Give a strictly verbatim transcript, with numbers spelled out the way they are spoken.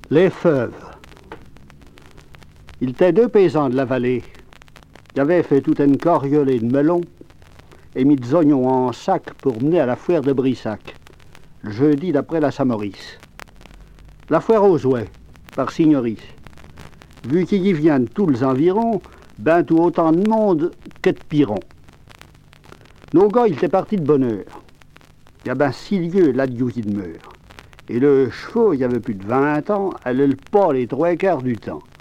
Les feuves. Il était deux paysans de la vallée qui avaient fait toute une coriolée de melons et mis des oignons en sac pour mener à la foire de Brissac, le jeudi d'après la Saint-Maurice. La foire aux ouets, par Signoris. Vu qu'il y vient de tous les environs, ben tout autant de monde que de Piron. Nos gars, ils étaient partis de bonne heure. Il y a ben six lieues là de de mur. Et le cheval, il y avait plus de vingt ans, allait le pas les trois quarts du temps.